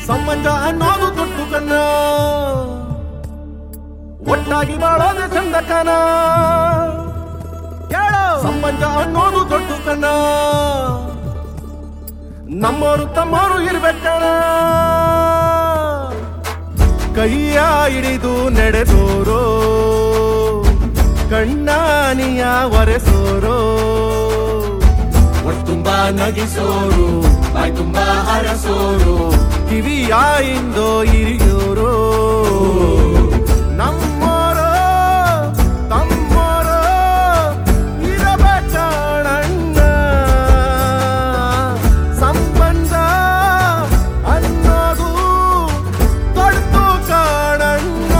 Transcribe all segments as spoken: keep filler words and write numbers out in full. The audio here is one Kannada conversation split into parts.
ಸಂಬಂಧ ಅನ್ನೋದು ದುಡ್ಡು ಕನ್ನ ಒಟ್ಟಾಗಿ ಬಾಳೋದೆ ಚಂದ ಕನ ಸಂಬಂಧ ಅನ್ನೋದು ದೊಡ್ಡ ಕಣ ನಮ್ಮೋರು ತಮ್ಮೋರು ಇರ್ಬೇಕಣ ಕೈಯ ಹಿಡಿದು ನಡೆದೋರೋ ಕಣ್ಣಾನಿಯ ಒರೆಸೋರೋ ಒಟ್ಟುಂಬಾ ನಗಿಸೋರು ಬಾಯ್ ತುಂಬಾ ಹರಸೋರು ಕಿವಿಯ ಇಂದೋ ಹಿರಿಯೋರು ನಮ್ಮೋರು ತಮ್ಮೋರು ಇರಬೇಕಣ್ಣ ಸಂಬಂಧ ಅನ್ನೋದು ದೊಡ್ಡ ಕಾಣಣ್ಣ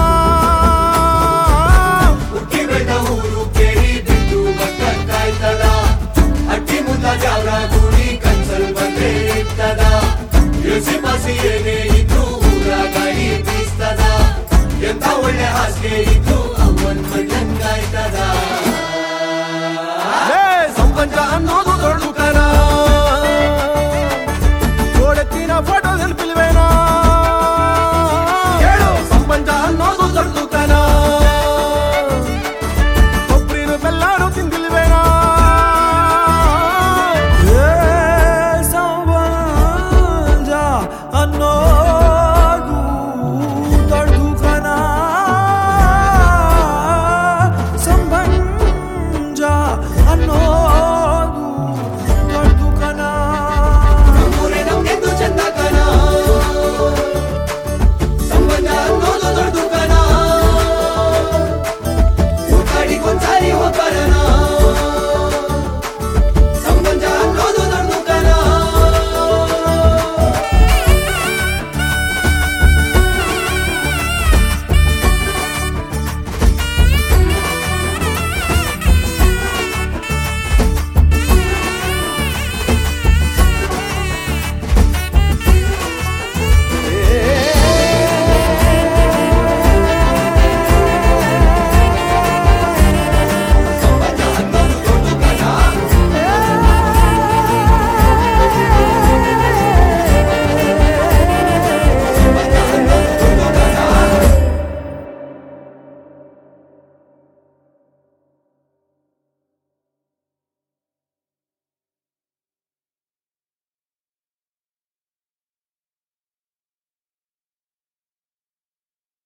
ಉಕ್ಕಿ ಬೆಳೆದ ಊರು ಕೇಳಿ ಬಿದ್ದು ಮಕ್ಕ ಕಾಯ್ತದ ಅಟ್ಟಿ ಮುದ್ದ ಜಾವ್ರ ಗುಡಿ ಕನ್ಸಲ್ ಬಂದ್ರೆ ಇರ್ತದ ಇಳಿಸಿ ಪಾಸಿ ಏನೇ ಇದ್ದು ಊರ ಗಾಡಿ ಬೀಸ್ತದ ಎಂತ ಒಳ್ಳೆ ಹಾಸಿಗೆ ಇದ್ದು ಅವನ್